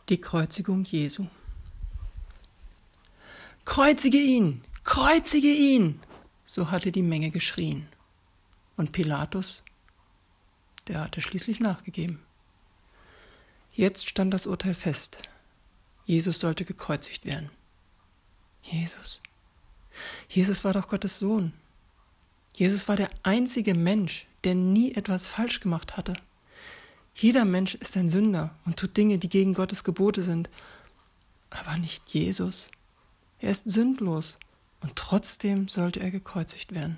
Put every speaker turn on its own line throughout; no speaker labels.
Die Kreuzigung Jesu. Kreuzige ihn! Kreuzige ihn! So hatte die Menge geschrien. Und Pilatus, der hatte schließlich nachgegeben. Jetzt stand das Urteil fest. Jesus sollte gekreuzigt werden. Jesus war doch Gottes Sohn. Jesus war der einzige Mensch, der nie etwas falsch gemacht hatte. Jeder Mensch ist ein Sünder und tut Dinge, die gegen Gottes Gebote sind. Aber nicht Jesus. Er ist sündlos und trotzdem sollte er gekreuzigt werden.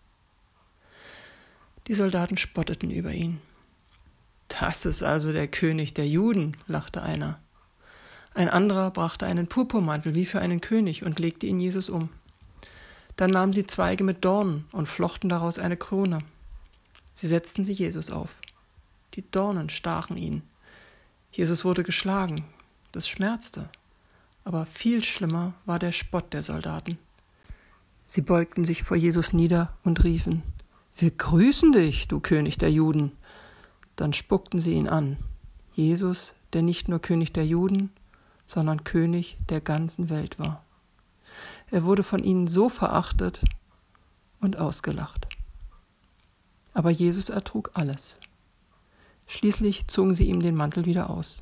Die Soldaten spotteten über ihn. Das ist also der König der Juden, lachte einer. Ein anderer brachte einen Purpurmantel wie für einen König und legte ihn Jesus um. Dann nahmen sie Zweige mit Dornen und flochten daraus eine Krone. Sie setzten sie Jesus auf. Die Dornen stachen ihn. Jesus wurde geschlagen. Das schmerzte. Aber viel schlimmer war der Spott der Soldaten. Sie beugten sich vor Jesus nieder und riefen: Wir grüßen dich, du König der Juden. Dann spuckten sie ihn an. Jesus, der nicht nur König der Juden, sondern König der ganzen Welt war. Er wurde von ihnen so verachtet und ausgelacht. Aber Jesus ertrug alles. Schließlich zogen sie ihm den Mantel wieder aus.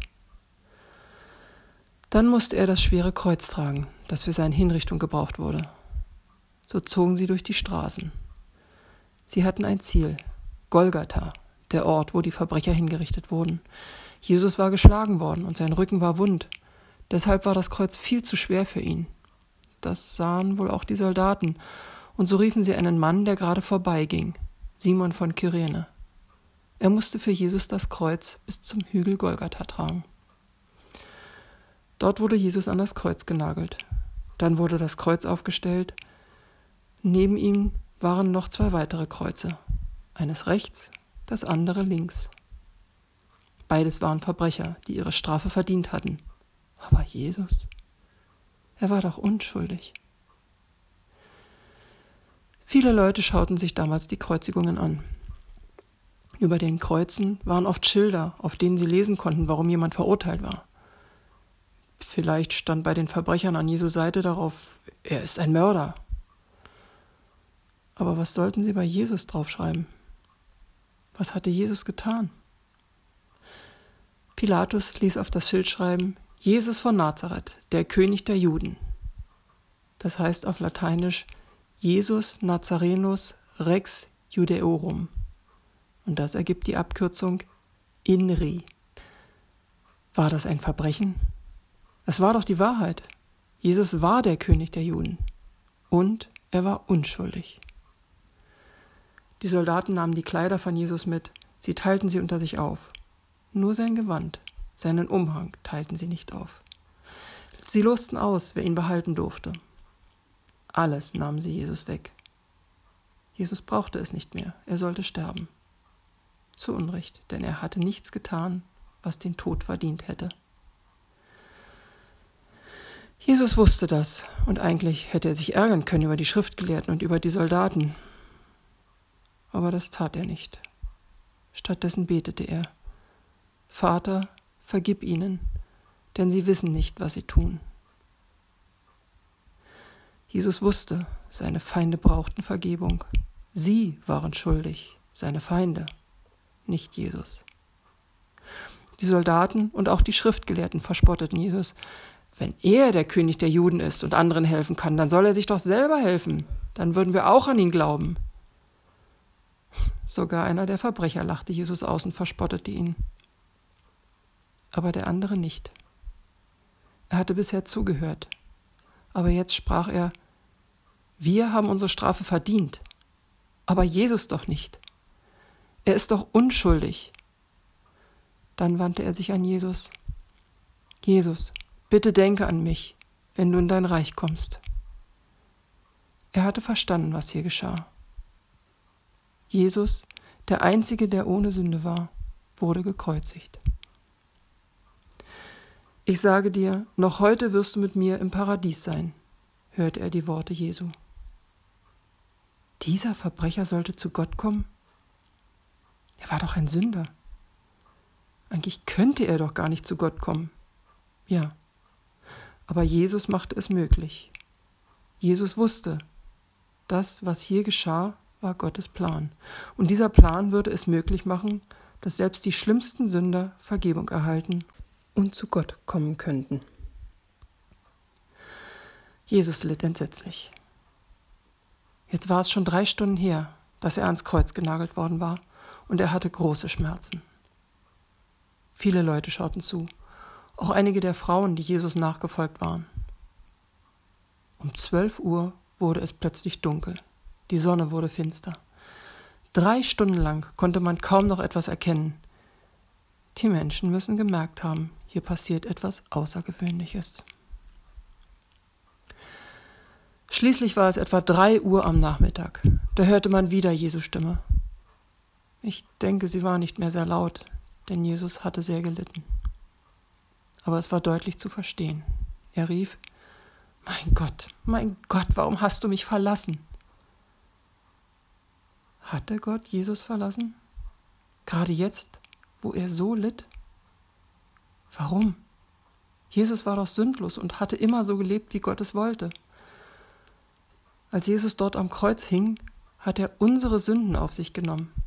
Dann musste er das schwere Kreuz tragen, das für seine Hinrichtung gebraucht wurde. So zogen sie durch die Straßen. Sie hatten ein Ziel, Golgatha, der Ort, wo die Verbrecher hingerichtet wurden. Jesus war geschlagen worden und sein Rücken war wund. Deshalb war das Kreuz viel zu schwer für ihn. Das sahen wohl auch die Soldaten. Und so riefen sie einen Mann, der gerade vorbeiging, Simon von Kyrene. Er musste für Jesus das Kreuz bis zum Hügel Golgatha tragen. Dort wurde Jesus an das Kreuz genagelt. Dann wurde das Kreuz aufgestellt. Neben ihm waren noch 2 weitere Kreuze. Eines rechts, das andere links. Beides waren Verbrecher, die ihre Strafe verdient hatten. Aber Jesus, er war doch unschuldig. Viele Leute schauten sich damals die Kreuzigungen an. Über den Kreuzen waren oft Schilder, auf denen sie lesen konnten, warum jemand verurteilt war. Vielleicht stand bei den Verbrechern an Jesu Seite darauf: Er ist ein Mörder. Aber was sollten sie bei Jesus draufschreiben? Was hatte Jesus getan? Pilatus ließ auf das Schild schreiben: Jesus von Nazareth, der König der Juden. Das heißt auf Lateinisch Jesus Nazarenus Rex Judaeorum. Und das ergibt die Abkürzung INRI. War das ein Verbrechen? Es war doch die Wahrheit. Jesus war der König der Juden. Und er war unschuldig. Die Soldaten nahmen die Kleider von Jesus mit. Sie teilten sie unter sich auf. Nur sein Gewand, seinen Umhang teilten sie nicht auf. Sie losten aus, wer ihn behalten durfte. Alles nahmen sie Jesus weg. Jesus brauchte es nicht mehr. Er sollte sterben. Zu Unrecht, denn er hatte nichts getan, was den Tod verdient hätte. Jesus wusste das, und eigentlich hätte er sich ärgern können über die Schriftgelehrten und über die Soldaten. Aber das tat er nicht. Stattdessen betete er: Vater, vergib ihnen, denn sie wissen nicht, was sie tun. Jesus wusste, seine Feinde brauchten Vergebung. Sie waren schuldig, seine Feinde, nicht Jesus. Die Soldaten und auch die Schriftgelehrten verspotteten Jesus. Wenn er der König der Juden ist und anderen helfen kann, dann soll er sich doch selber helfen. Dann würden wir auch an ihn glauben. Sogar einer der Verbrecher lachte Jesus aus und verspottete ihn. Aber der andere nicht. Er hatte bisher zugehört. Aber jetzt sprach er: Wir haben unsere Strafe verdient. Aber Jesus doch nicht. Er ist doch unschuldig. Dann wandte er sich an Jesus. Jesus, bitte denke an mich, wenn du in dein Reich kommst. Er hatte verstanden, was hier geschah. Jesus, der Einzige, der ohne Sünde war, wurde gekreuzigt. Ich sage dir, noch heute wirst du mit mir im Paradies sein, hörte er die Worte Jesu. Dieser Verbrecher sollte zu Gott kommen? Er war doch ein Sünder. Eigentlich könnte er doch gar nicht zu Gott kommen. Ja, aber Jesus machte es möglich. Jesus wusste, das, was hier geschah, war Gottes Plan. Und dieser Plan würde es möglich machen, dass selbst die schlimmsten Sünder Vergebung erhalten und zu Gott kommen könnten. Jesus litt entsetzlich. Jetzt war es schon 3 Stunden her, dass er ans Kreuz genagelt worden war, und er hatte große Schmerzen. Viele Leute schauten zu, auch einige der Frauen, die Jesus nachgefolgt waren. Um 12 Uhr wurde es plötzlich dunkel. Die Sonne wurde finster. 3 Stunden lang konnte man kaum noch etwas erkennen. Die Menschen müssen gemerkt haben, hier passiert etwas Außergewöhnliches. Schließlich war es etwa 3 Uhr am Nachmittag. Da hörte man wieder Jesu Stimme. Ich denke, sie war nicht mehr sehr laut, denn Jesus hatte sehr gelitten. Aber es war deutlich zu verstehen. Er rief: Mein Gott, warum hast du mich verlassen? Hatte Gott Jesus verlassen? Gerade jetzt, wo er so litt? Warum? Jesus war doch sündlos und hatte immer so gelebt, wie Gott es wollte. Als Jesus dort am Kreuz hing, hat er unsere Sünden auf sich genommen.